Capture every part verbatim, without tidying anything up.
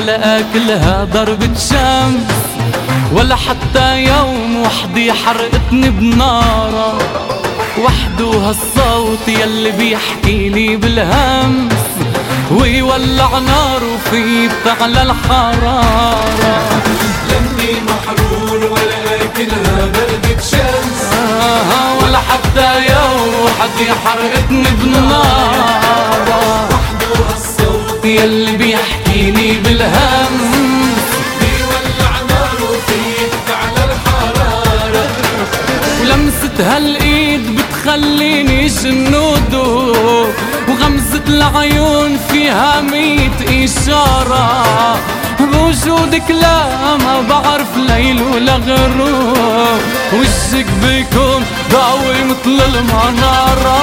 ولا آكلها ضربة شمس، ولا حتى يوم وحدي حرقتني بنارة، وحده هالصوت يلي بيحكي لي بالهمس ويولع نار وفي بتعلى الحرارة. لاني محرور ولا آكلها ضربة شمس، آه ولا حتى يوم وحدي حرقتني بنارة، وحده هالصوت يلي بيحكي لي بالهمس بيولع نار وفيك على الحرارة. ولمسة هالإيد بتخليني جنودو، وغمزة العيون فيها ميت إشارة، بوجودك لا ما بعرف ليل ولا غروب، وجهك بيكون ضاوي مثل المنارة.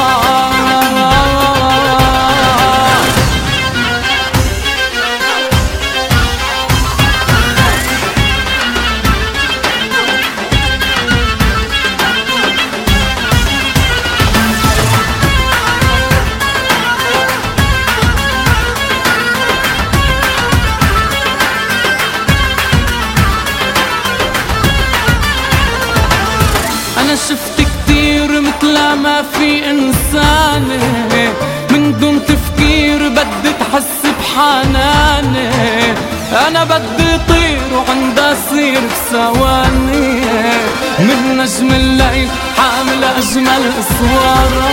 أنا شفت كتير مثل ما في إنسانة، من دون تفكير بدي تحس بحناني، أنا بدي طير وعندها صير بثواني، من نجم الليل حامل أجمل صورة.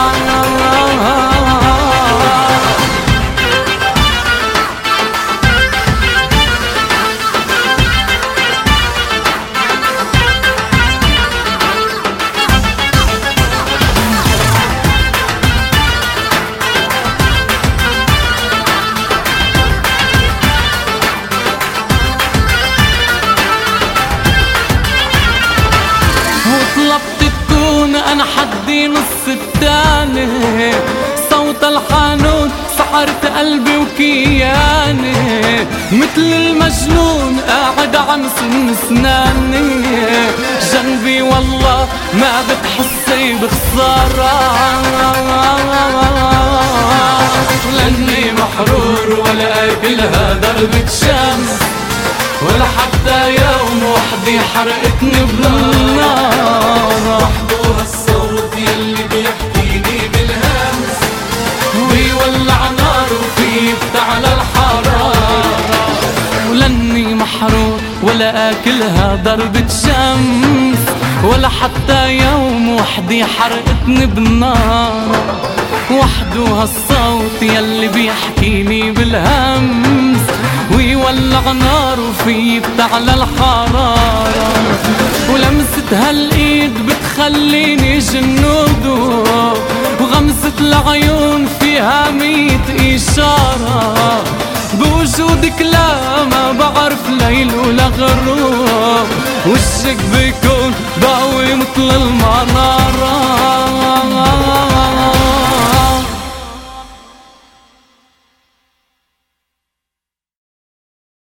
وطلبت تكون أنا حدي نص التاني، صوت الحانوت سحرت قلبي وكياني، مثل المجنون قاعد عم سن سناني، جنبي والله ما بتحسي بخسارة. لاني محرور ولا آكلها ضربة شمس، ولا حتى يوم وحدي حرقتني بالنار، وحده هالصوت يلي بيحكيني بالهمس ويولع نار وفي بتعلى الحرارة. ولاني محروق ولا آكلها ضربة شمس، ولا حتى يوم وحدي حرقتني بالنار، وحده هالصوت يلي بيحكيني بالهمس ويولع نار وفي بتعلى الحرارة. ولمسة هالإيد بتخليني جنودو، وغمزة العيون فيها ميت إشارة، بوجودك لا ما بعرف ليل ولا غروب، وشك بيكون ضاوي مثل المنارة.